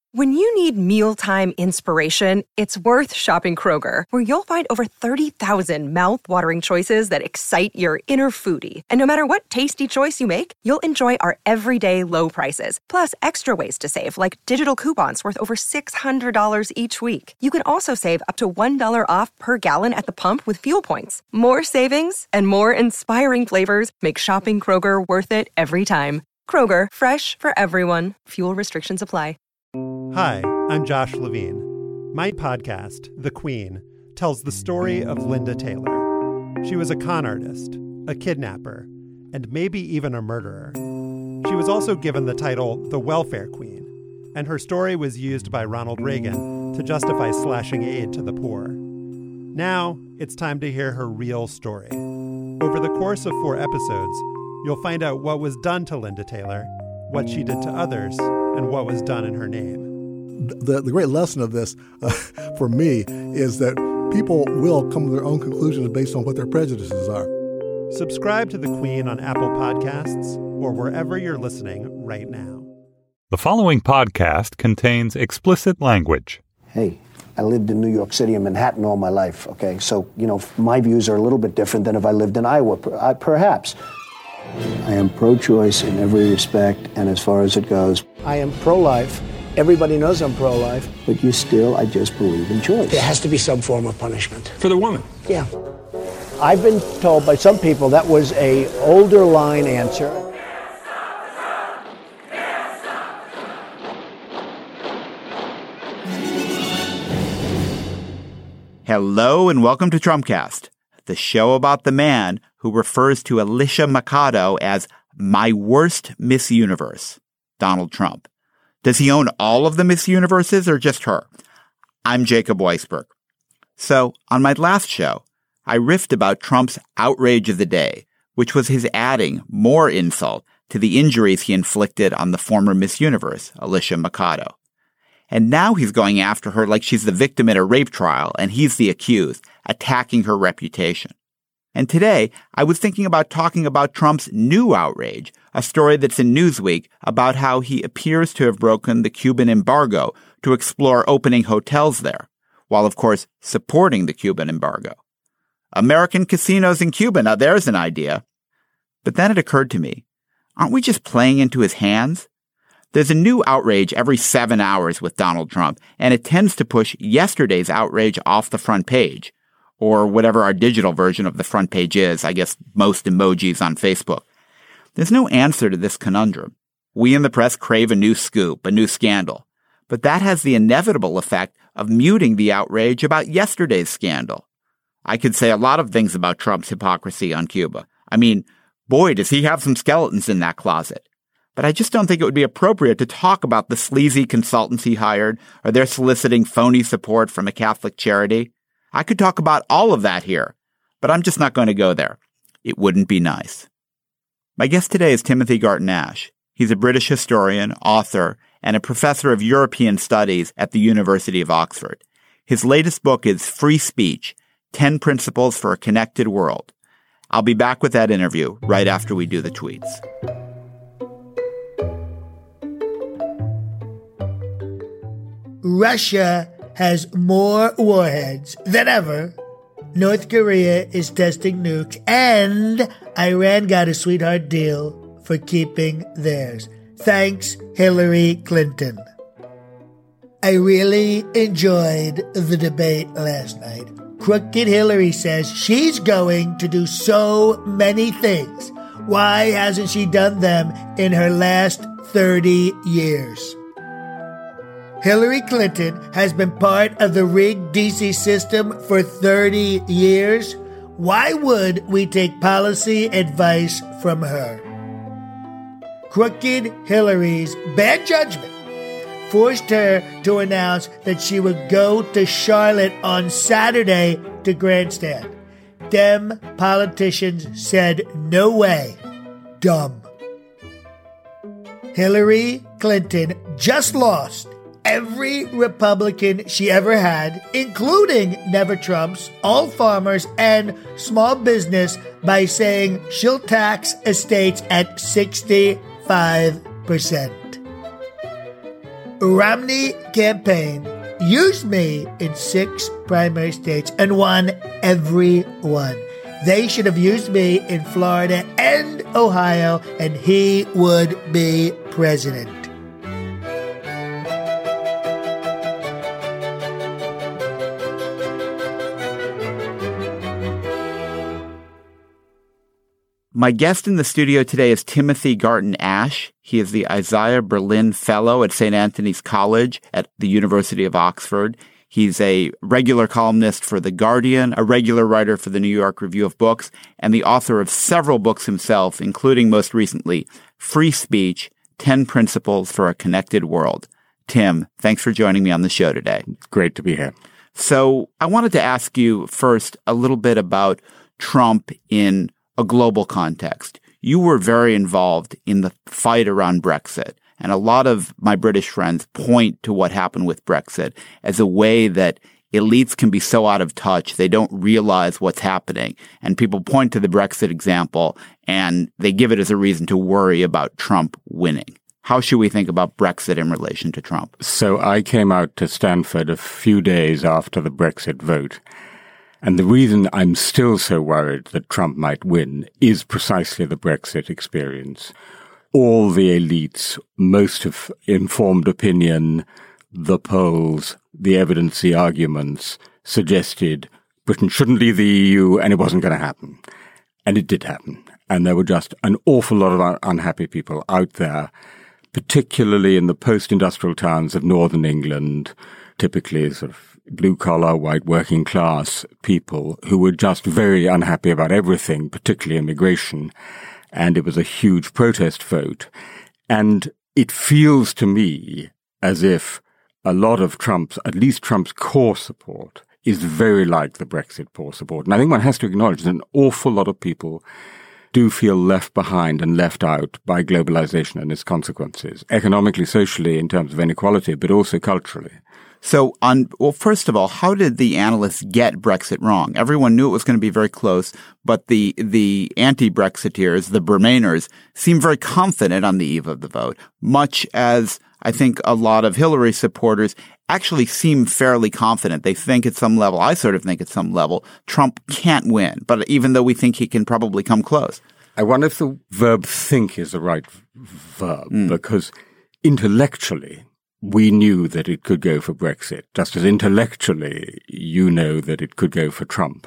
When you need mealtime inspiration, it's worth shopping Kroger, where you'll find over 30,000 mouth-watering choices that excite your inner foodie. And no matter what tasty choice you make, you'll enjoy our everyday low prices, plus extra ways to save, like digital coupons worth over $600 each week. You can also save up to $1 off per gallon at the pump with fuel points. More savings and more inspiring flavors make shopping Kroger worth it every time. Kroger, fresh for everyone. Fuel restrictions apply. Hi, I'm Josh Levine. My podcast, The Queen, tells the story of Linda Taylor. She was a con artist, a kidnapper, and maybe even a murderer. She was also given the title the Welfare Queen, and her story was used by Ronald Reagan to justify slashing aid to the poor. Now, it's time to hear her real story. Over the course of 4 episodes, you'll find out what was done to Linda Taylor, what she did to others, and what was done in her name. The great lesson of this, for me, is that people will come to their own conclusions based on what their prejudices are. Subscribe to The Queen on Apple Podcasts or wherever you're listening right now. The following podcast contains explicit language. Hey, I lived in New York City and Manhattan all my life, okay? So, my views are a little bit different than if I lived in Iowa, perhaps. I am pro-choice in every respect, and as far as it goes, I am pro-life. Everybody knows I'm pro-life, but I just believe in choice. There has to be some form of punishment. For the woman? Yeah. I've been told by some people that was a older line answer. Hello and welcome to Trumpcast, the show about the man who refers to Alicia Mercado as my worst Miss Universe, Donald Trump. Does he own all of the Miss Universes or just her? I'm Jacob Weisberg. So, on my last show, I riffed about Trump's outrage of the day, which was his adding more insult to the injuries he inflicted on the former Miss Universe, Alicia Mercado. And now he's going after her like she's the victim in a rape trial and he's the accused, attacking her reputation. And today, I was thinking about talking about Trump's new outrage, a story that's in Newsweek about how he appears to have broken the Cuban embargo to explore opening hotels there, while of course supporting the Cuban embargo. American casinos in Cuba, now there's an idea. But then it occurred to me, aren't we just playing into his hands? There's a new outrage every 7 hours with Donald Trump, and it tends to push yesterday's outrage off the front page, or whatever our digital version of the front page is, I guess most emojis on Facebook. There's no answer to this conundrum. We in the press crave a new scoop, a new scandal. But that has the inevitable effect of muting the outrage about yesterday's scandal. I could say a lot of things about Trump's hypocrisy on Cuba. I mean, boy, does he have some skeletons in that closet. But I just don't think it would be appropriate to talk about the sleazy consultants he hired or their soliciting phony support from a Catholic charity. I could talk about all of that here, but I'm just not going to go there. It wouldn't be nice. My guest today is Timothy Garton-Ash. He's a British historian, author, and a professor of European Studies at the University of Oxford. His latest book is Free Speech, 10 Principles for a Connected World. I'll be back with that interview right after we do the tweets. Russia has more warheads than ever. North Korea is testing nukes, and Iran got a sweetheart deal for keeping theirs. Thanks, Hillary Clinton. I really enjoyed the debate last night. Crooked Hillary says she's going to do so many things. Why hasn't she done them in her last 30 years? Hillary Clinton has been part of the rigged DC system for 30 years. Why would we take policy advice from her? Crooked Hillary's bad judgment forced her to announce that she would go to Charlotte on Saturday to grandstand. Dem politicians said, no way. Dumb. Hillary Clinton just lost every Republican she ever had, including Never Trumps, all farmers, and small business by saying she'll tax estates at 65%. Romney campaign used me in 6 primary states and won every one. They should have used me in Florida and Ohio, and he would be president. My guest in the studio today is Timothy Garton Ash. He is the Isaiah Berlin Fellow at St. Anthony's College at the University of Oxford. He's a regular columnist for The Guardian, a regular writer for the New York Review of Books, and the author of several books himself, including most recently, Free Speech, 10 Principles for a Connected World. Tim, thanks for joining me on the show today. Great to be here. So I wanted to ask you first a little bit about Trump in a global context. You were very involved in the fight around Brexit, and a lot of my British friends point to what happened with Brexit as a way that elites can be so out of touch they don't realize what's happening. And people point to the Brexit example, and they give it as a reason to worry about Trump winning. How should we think about Brexit in relation to Trump? So I came out to Stanford a few days after the Brexit vote. And the reason I'm still so worried that Trump might win is precisely the Brexit experience. All the elites, most of informed opinion, the polls, the evidence, the arguments suggested Britain shouldn't leave the EU, and it wasn't going to happen. And it did happen. And there were just an awful lot of unhappy people out there, particularly in the post-industrial towns of northern England, typically sort of blue-collar, white, working-class people who were just very unhappy about everything, particularly immigration. And it was a huge protest vote. And it feels to me as if a lot of Trump's, at least Trump's core support, is very like the Brexit core support. And I think one has to acknowledge that an awful lot of people do feel left behind and left out by globalization and its consequences, economically, socially, in terms of inequality, but also culturally. So, first of all, how did the analysts get Brexit wrong? Everyone knew it was going to be very close, but the anti-Brexiteers, the Remainers, seem very confident on the eve of the vote, much as I think a lot of Hillary supporters actually seem fairly confident. They think at some level, I sort of think at some level, Trump can't win, but even though we think he can probably come close. I wonder if the verb think is the right verb, because intellectually, we knew that it could go for Brexit, just as intellectually you know that it could go for Trump.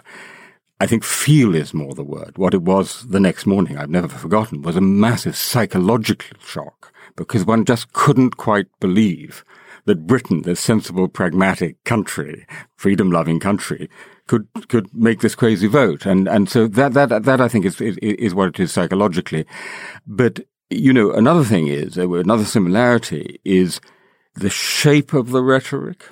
I think feel is more the word. What it was the next morning, I've never forgotten, was a massive psychological shock, because one just couldn't quite believe that Britain, this sensible, pragmatic country, freedom-loving country, could make this crazy vote. And so that I think is what it is psychologically. But, you know, another thing is, another similarity is the shape of the rhetoric.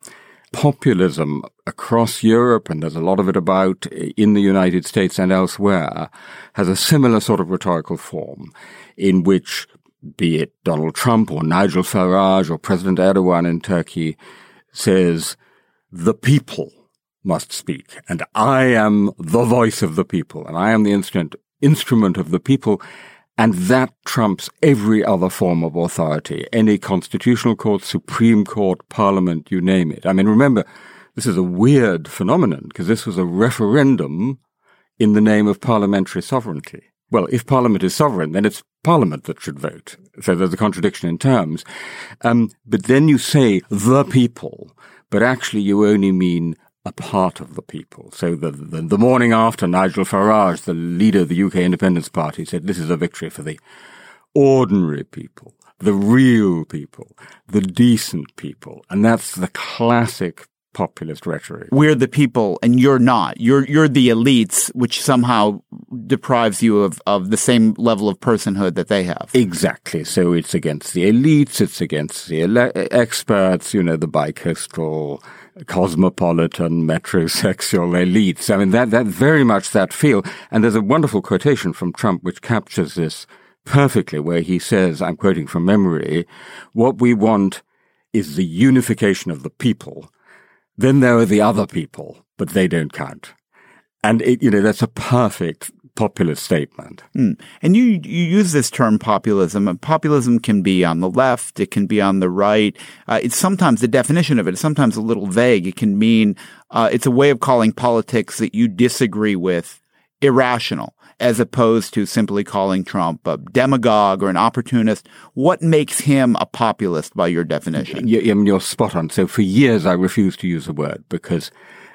Populism across Europe, and there's a lot of it about in the United States and elsewhere, has a similar sort of rhetorical form in which, be it Donald Trump or Nigel Farage or President Erdogan in Turkey, says, the people must speak, and I am the voice of the people, and I am the instrument of the people. And that trumps every other form of authority, any constitutional court, Supreme Court, Parliament, you name it. I mean, remember, this is a weird phenomenon because this was a referendum in the name of parliamentary sovereignty. Well, if Parliament is sovereign, then it's Parliament that should vote. So there's a contradiction in terms. But then you say the people, but actually you only mean a part of the people. So the morning after, Nigel Farage, the leader of the UK Independence Party, said this is a victory for the ordinary people, the real people, the decent people. And that's the classic populist rhetoric. We're the people and you're not. You're the elites, which somehow deprives you of the same level of personhood that they have. Exactly. So it's against the elites, it's against the experts, you know, the bicoastal, cosmopolitan, metrosexual elites. I mean, that very much that feel. And there's a wonderful quotation from Trump which captures this perfectly, where he says, I'm quoting from memory, what we want is the unification of the people. Then there are the other people, but they don't count. And that's a perfect populist statement. And you use this term populism. Populism can be on the left. It can be on the right. It's sometimes the definition of it is sometimes a little vague. It can mean it's a way of calling politics that you disagree with irrational, as opposed to simply calling Trump a demagogue or an opportunist. What makes him a populist by your definition? You're spot on. So for years, I refused to use the word because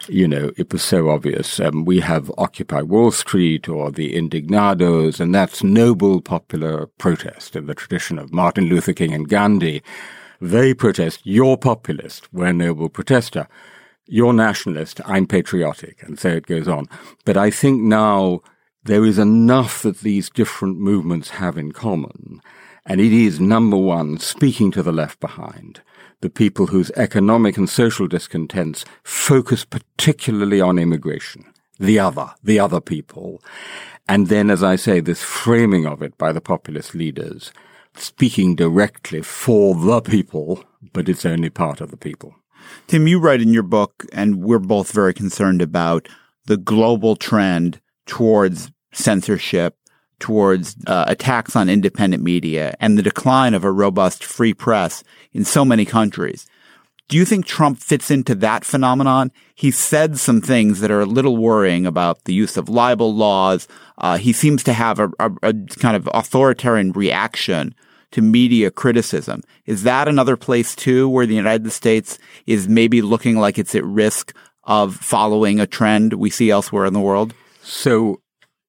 it was so obvious. We have Occupy Wall Street or the Indignados, and that's noble popular protest in the tradition of Martin Luther King and Gandhi. They protest. You're populist. We're noble protester. You're nationalist. I'm patriotic. And so it goes on. But I think now there is enough that these different movements have in common. And it is, number one, speaking to the left behind. The people whose economic and social discontents focus particularly on immigration, the other people. And then, as I say, this framing of it by the populist leaders, speaking directly for the people, but it's only part of the people. Tim, you write in your book, and we're both very concerned about the global trend towards censorship, towards attacks on independent media, and the decline of a robust free press in so many countries. Do you think Trump fits into that phenomenon? He said some things that are a little worrying about the use of libel laws. He seems to have a kind of authoritarian reaction to media criticism. Is that another place, too, where the United States is maybe looking like it's at risk of following a trend we see elsewhere in the world? So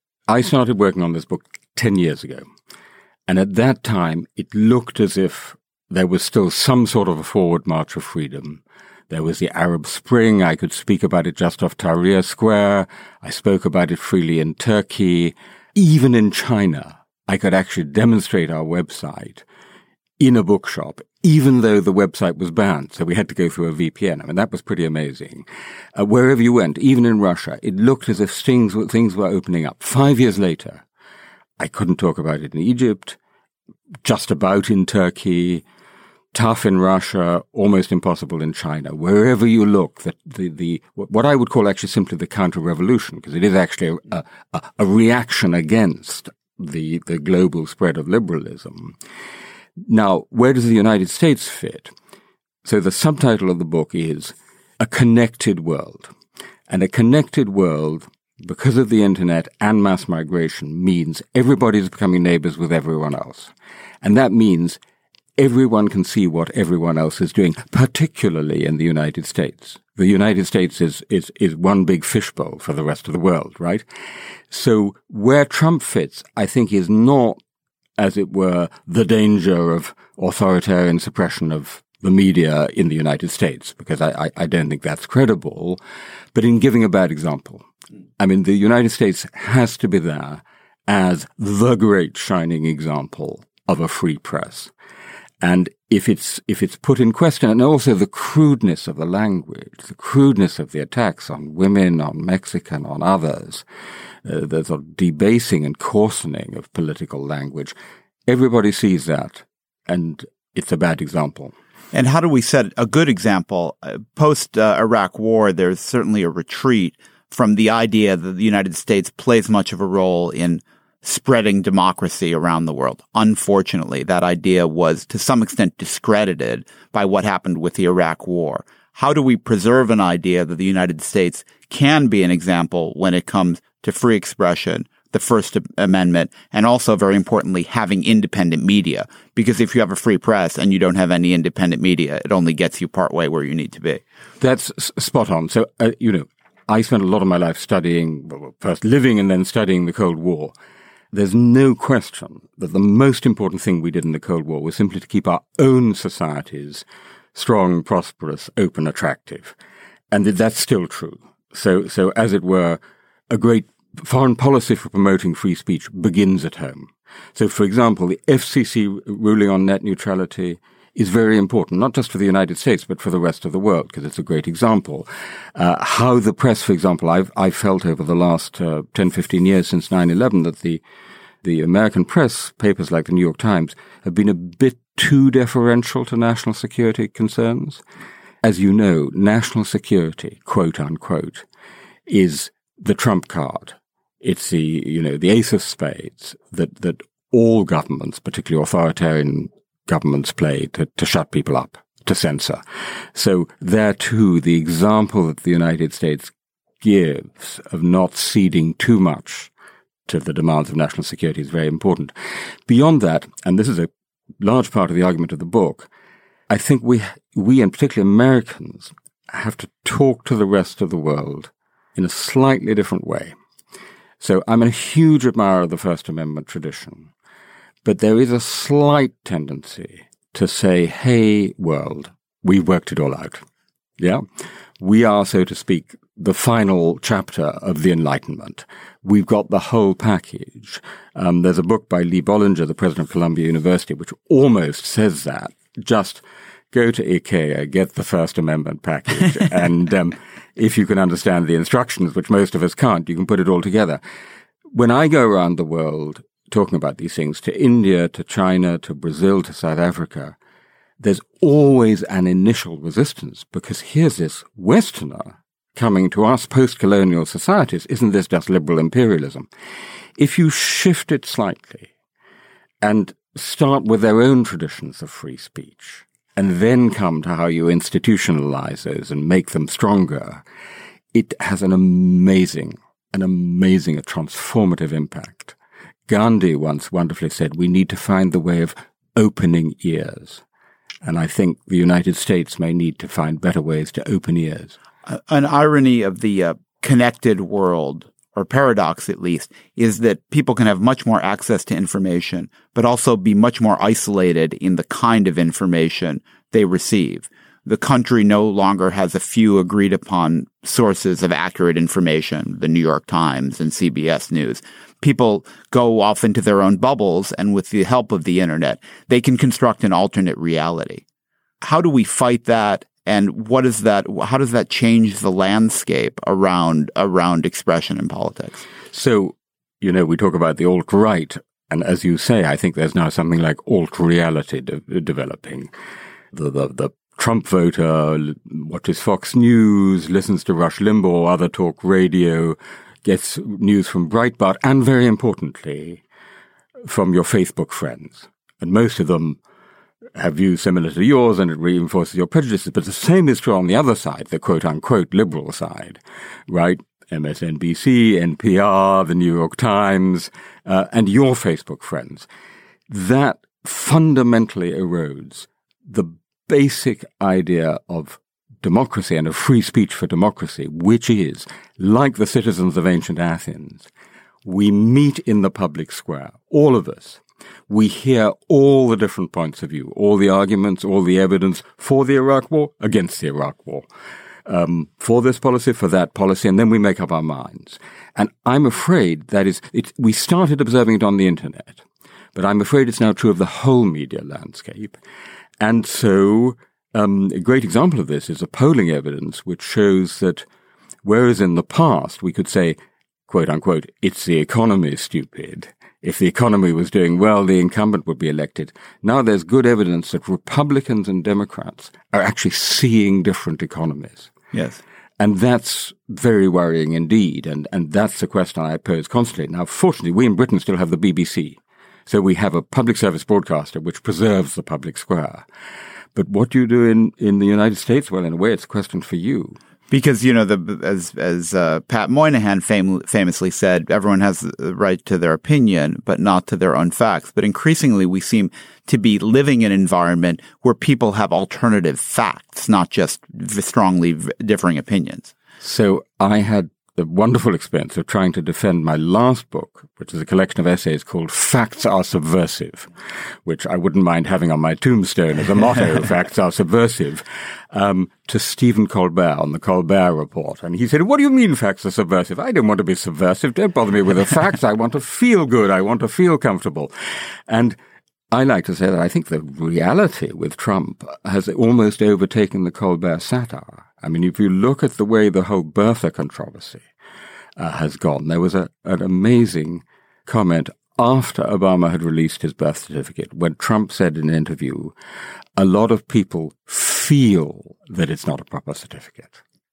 I started working on this book 10 years ago. And at that time, it looked as if there was still some sort of a forward march of freedom. There was the Arab Spring. I could speak about it just off Tahrir Square. I spoke about it freely in Turkey. Even in China, I could actually demonstrate our website in a bookshop, even though the website was banned. So we had to go through a VPN. I mean, that was pretty amazing. Wherever you went, even in Russia, it looked as if things were opening up. 5 years later, I couldn't talk about it in Egypt, just about in Turkey, tough in Russia, almost impossible in China. Wherever you look, what I would call actually simply the counter-revolution, because it is actually a reaction against the global spread of liberalism. Now, where does the United States fit? So the subtitle of the book is A Connected World. And a connected world, because of the internet and mass migration, means everybody's becoming neighbors with everyone else. And that means everyone can see what everyone else is doing, particularly in the United States. The United States is one big fishbowl for the rest of the world, right? So where Trump fits, I think, is not, as it were, the danger of authoritarian suppression of the media in the United States, because I don't think that's credible, but in giving a bad example. I mean, the United States has to be there as the great shining example of a free press. And if it's put in question, and also the crudeness of the language, the crudeness of the attacks on women, on Mexican, on others, the sort of debasing and coarsening of political language, everybody sees that, and it's a bad example. And how do we set a good example? Post-Iraq war, there's certainly a retreat from the idea that the United States plays much of a role in spreading democracy around the world. Unfortunately, that idea was to some extent discredited by what happened with the Iraq war. How do we preserve an idea that the United States can be an example when it comes to free expression, the First Amendment, and also, very importantly, having independent media? Because if you have a free press and you don't have any independent media, it only gets you partway where you need to be. That's spot on. So, I spent a lot of my life first living and then studying the Cold War. There's no question that the most important thing we did in the Cold War was simply to keep our own societies strong, prosperous, open, attractive. And that's still true. So as it were, a great foreign policy for promoting free speech begins at home. So, for example, the FCC ruling on net neutrality is very important, not just for the United States, but for the rest of the world, because it's a great example. How the press, for example, I've felt over the last 10, 15 years since 9/11 that the American press, papers like the New York Times, have been a bit too deferential to national security concerns. As you know, national security, quote unquote, is the trump card. It's the ace of spades that all governments, particularly authoritarian governments, play to shut people up, to censor. So there too, the example that the United States gives of not ceding too much to the demands of national security is very important. Beyond that, and this is a large part of the argument of the book, I think we and particularly Americans have to talk to the rest of the world in a slightly different way. So I'm a huge admirer of the First Amendment tradition, but there is a slight tendency to say, hey, world, we've worked it all out. Yeah? We are, so to speak, the final chapter of the Enlightenment. We've got the whole package. There's a book by Lee Bollinger, the president of Columbia University, which almost says that. Just go to IKEA, get the First Amendment package, and if you can understand the instructions, which most of us can't, you can put it all together. When I go around the world talking about these things, to India, to China, to Brazil, to South Africa, there's always an initial resistance, because here's this Westerner coming to us post-colonial societies. Isn't this just liberal imperialism? If you shift it slightly and start with their own traditions of free speech, and then come to how you institutionalize those and make them stronger, it has an amazing, a transformative impact. Gandhi once wonderfully said, we need to find the way of opening ears. And I think the United States may need to find better ways to open ears. An irony of the connected world, or paradox at least, is that people can have much more access to information, but also be much more isolated in the kind of information they receive. The country no longer has a few agreed upon sources of accurate information, the New York Times and CBS News. People go off into their own bubbles, and with the help of the internet, they can construct an alternate reality. How do we fight that? And what is that? How does that change the landscape around expression in politics? So, we talk about the alt-right, and as you say, I think there's now something like alt-reality developing. The Trump voter watches Fox News, listens to Rush Limbaugh, other talk radio, gets news from Breitbart, and very importantly, from your Facebook friends. And most of them have views similar to yours, and it reinforces your prejudices. But the same is true on the other side, the quote-unquote liberal side, right? MSNBC, NPR, the New York Times, and your Facebook friends. That fundamentally erodes the basic idea of democracy and of free speech for democracy, which is, like the citizens of ancient Athens, we meet in the public square, all of us. We hear all the different points of view, all the arguments, all the evidence for the Iraq War, against the Iraq War, for this policy, for that policy, and then we make up our minds. And I'm afraid we started observing it on the internet, but I'm afraid it's now true of the whole media landscape. And so a great example of this is the polling evidence, which shows that whereas in the past we could say, quote unquote, it's the economy, stupid. If the economy was doing well, the incumbent would be elected. Now there's good evidence that Republicans and Democrats are actually seeing different economies. Yes. And that's very worrying indeed. And that's the question I pose constantly. Now, fortunately, we in Britain still have the BBC. So we have a public service broadcaster which preserves the public square. But what do you do in the United States? Well, in a way, it's a question for you. Because, as Pat Moynihan famously said, everyone has the right to their opinion, but not to their own facts. But increasingly, we seem to be living in an environment where people have alternative facts, not just strongly differing opinions. So I had the wonderful experience of trying to defend my last book, which is a collection of essays called Facts Are Subversive, which I wouldn't mind having on my tombstone as a motto, Facts Are Subversive, to Stephen Colbert on the Colbert Report. And he said, what do you mean facts are subversive? I don't want to be subversive. Don't bother me with the facts. I want to feel good. I want to feel comfortable. And I like to say that I think the reality with Trump has almost overtaken the Colbert satire. I mean, if you look at the way the whole birther controversy has gone, there was an amazing comment after Obama had released his birth certificate, when Trump said in an interview, a lot of people feel that it's not a proper certificate.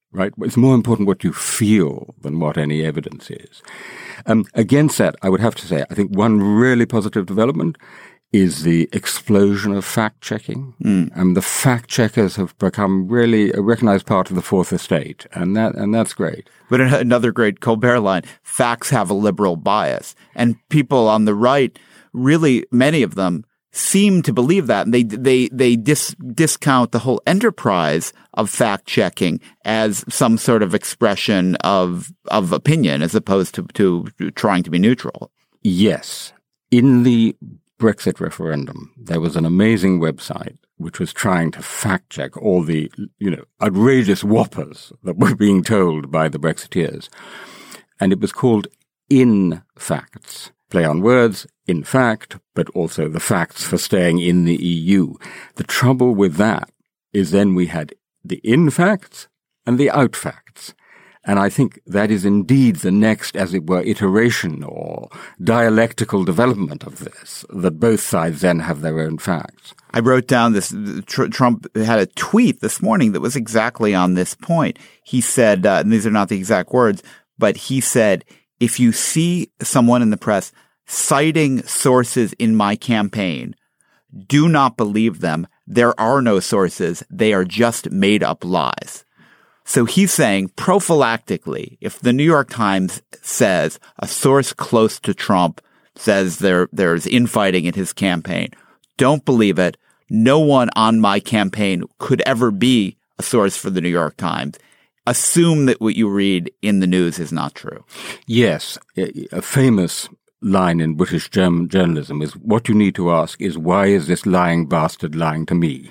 right? It's more important what you feel than what any evidence is. Against that, I would have to say, I think one really positive development is the explosion of fact-checking. The fact-checkers have become really a recognized part of the Fourth Estate, and that's great. But another great Colbert line, facts have a liberal bias. And people on the right, really, many of them, seem to believe that. And they discount the whole enterprise of fact-checking as some sort of expression of opinion as opposed to trying to be neutral. Yes. In the Brexit referendum, there was an amazing website which was trying to fact-check all the, outrageous whoppers that were being told by the Brexiteers. And it was called In Facts. Play on words, in fact, but also the facts for staying in the EU. The trouble with that is then we had the in facts and the out facts. And I think that is indeed the next, as it were, iteration or dialectical development of this, that both sides then have their own facts. I wrote down this, Trump had a tweet this morning that was exactly on this point. He said, and these are not the exact words, but he said, if you see someone in the press citing sources in my campaign, do not believe them. There are no sources. They are just made up lies. So he's saying prophylactically, if the New York Times says a source close to Trump says there's infighting in his campaign, don't believe it. No one on my campaign could ever be a source for the New York Times. Assume that what you read in the news is not true. Yes. A famous line in British journalism is, what you need to ask is, why is this lying bastard lying to me?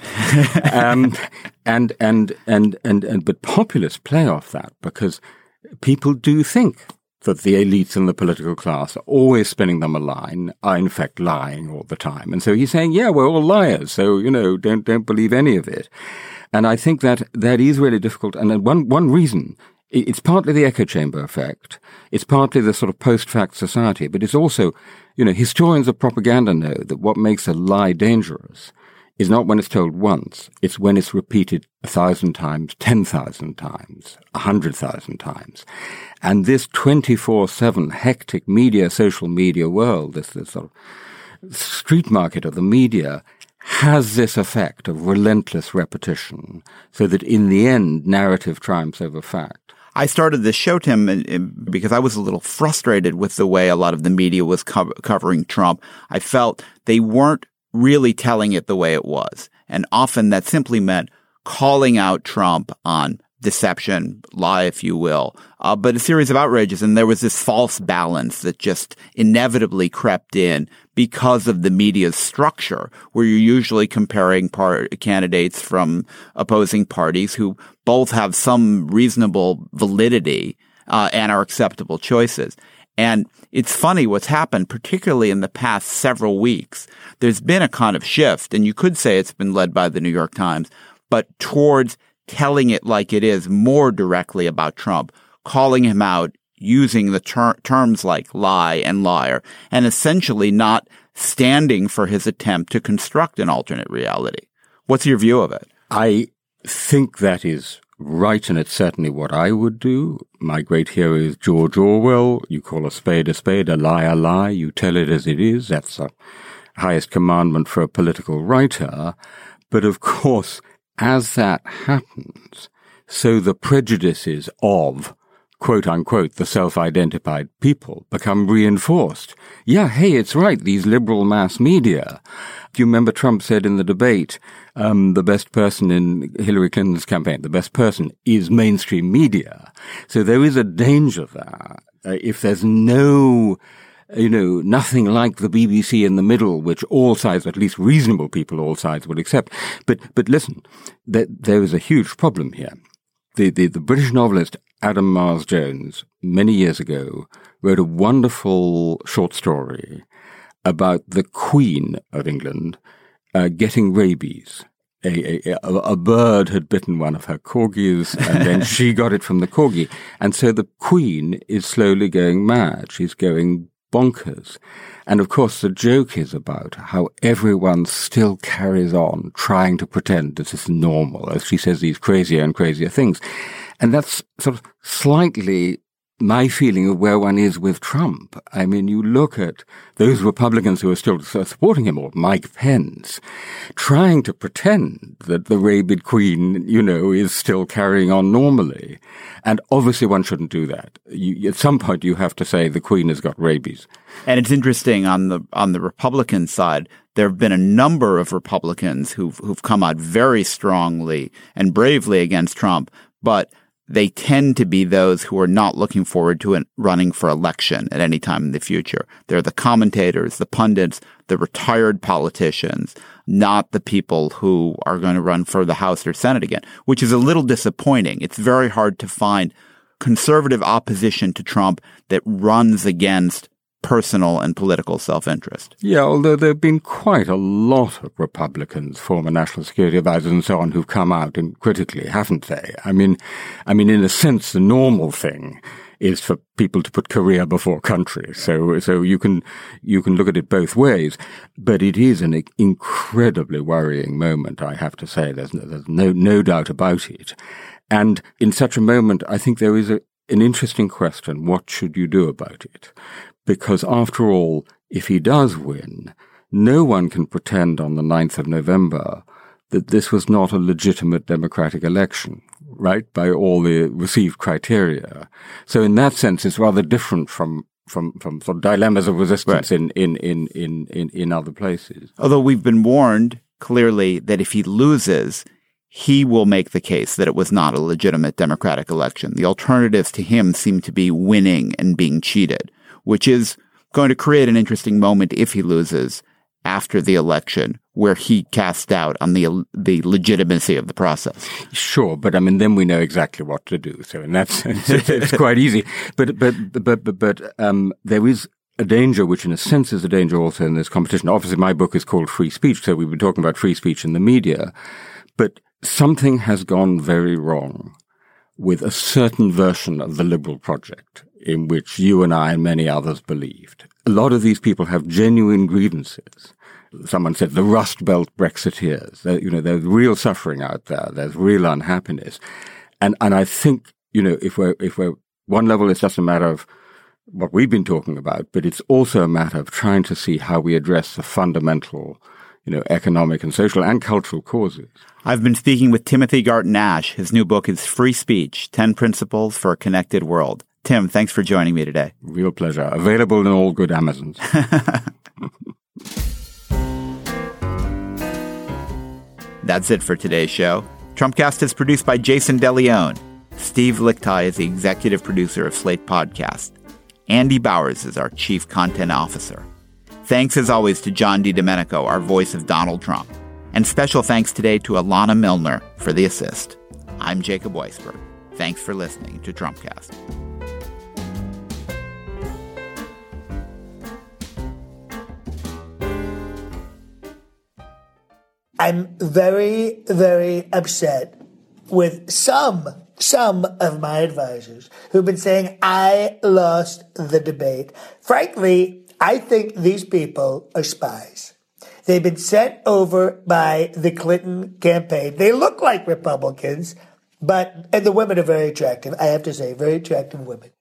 But populists play off that because people do think that the elites and the political class are always spinning them a line, are in fact lying all the time. And so he's saying, yeah, we're all liars, so, don't believe any of it. And I think that is really difficult. And one reason, it's partly the echo chamber effect. It's partly the sort of post-fact society, but it's also, historians of propaganda know that what makes a lie dangerous is not when it's told once. It's when it's repeated 1,000 times, 10,000 times, 100,000 times. And this 24/7 hectic social media world, this sort of street market of the media, has this effect of relentless repetition, so that in the end, narrative triumphs over fact. I started this show, Tim, because I was a little frustrated with the way a lot of the media was covering Trump. I felt they weren't really telling it the way it was. And often that simply meant calling out Trump on deception, lie, if you will, but a series of outrages. And there was this false balance that just inevitably crept in because of the media's structure, where you're usually comparing candidates from opposing parties who both have some reasonable validity and are acceptable choices. And it's funny what's happened, particularly in the past several weeks. There's been a kind of shift, and you could say it's been led by the New York Times, but towards telling it like it is more directly about Trump, calling him out, using the terms like lie and liar, and essentially not standing for his attempt to construct an alternate reality. What's your view of it? I think that is right, and it's certainly what I would do. My great hero is George Orwell. You call a spade, a lie a lie. You tell it as it is. That's the highest commandment for a political writer. But of course, as that happens, so the prejudices of, quote unquote, the self-identified people become reinforced. Yeah, hey, it's right, these liberal mass media. Do you remember Trump said in the debate, the best person in Hillary Clinton's campaign, the best person is mainstream media. So there is a danger there. If there's nothing like the BBC in the middle, which all sides, at least reasonable people, all sides would accept. But listen, there is a huge problem here. The British novelist Adam Mars Jones, many years ago, wrote a wonderful short story about the Queen of England getting rabies. A bird had bitten one of her corgis, and then she got it from the corgi. And so the Queen is slowly going mad. She's going bonkers. And of course, the joke is about how everyone still carries on trying to pretend this is normal, as she says these crazier and crazier things. And that's sort of slightly my feeling of where one is with Trump. I mean, you look at those Republicans who are still supporting him, or Mike Pence, trying to pretend that the rabid Queen, is still carrying on normally. And obviously one shouldn't do that. At some point you have to say the Queen has got rabies. And it's interesting on the Republican side, there have been a number of Republicans who've come out very strongly and bravely against Trump, but they tend to be those who are not looking forward to running for election at any time in the future. They're the commentators, the pundits, the retired politicians, not the people who are going to run for the House or Senate again, which is a little disappointing. It's very hard to find conservative opposition to Trump that runs against personal and political self-interest. Yeah, although there have been quite a lot of Republicans, former national security advisors and so on, who've come out and critically, haven't they? I mean, in a sense, the normal thing is for people to put career before country. So you can look at it both ways, but it is an incredibly worrying moment, I have to say. There's no doubt about it. And in such a moment, I think there is an interesting question. What should you do about it? Because after all, if he does win, no one can pretend on the 9th of November that this was not a legitimate democratic election, right, by all the received criteria. So in that sense, it's rather different from sort of dilemmas of resistance right. in other places. Although we've been warned clearly that if he loses, he will make the case that it was not a legitimate democratic election. The alternatives to him seem to be winning and being cheated, which is going to create an interesting moment if he loses after the election, where he casts doubt on the legitimacy of the process. Sure, but I mean, then we know exactly what to do. So in that sense, it's quite easy. But there is a danger, which in a sense is a danger also in this competition. Obviously, my book is called Free Speech, so we've been talking about free speech in the media. But something has gone very wrong with a certain version of the liberal project in which you and I and many others believed. A lot of these people have genuine grievances. Someone said the Rust Belt Brexiteers. There's real suffering out there. There's real unhappiness. And I think, if we're one level, it's just a matter of what we've been talking about, but it's also a matter of trying to see how we address the fundamental economic and social and cultural causes. I've been speaking with Timothy Garton Ash. His new book is Free Speech, 10 Principles for a Connected World. Tim, thanks for joining me today. Real pleasure. Available in all good Amazons. That's it for today's show. Trumpcast is produced by Jason DeLeon. Steve Lichtai is the executive producer of Slate Podcast. Andy Bowers is our chief content officer. Thanks, as always, to John DiDomenico, our voice of Donald Trump. And special thanks today to Alana Milner for the assist. I'm Jacob Weisberg. Thanks for listening to Trumpcast. I'm very, very upset with some of my advisors who've been saying I lost the debate. Frankly, I think these people are spies. They've been sent over by the Clinton campaign. They look like Republicans, and the women are very attractive. I have to say, very attractive women.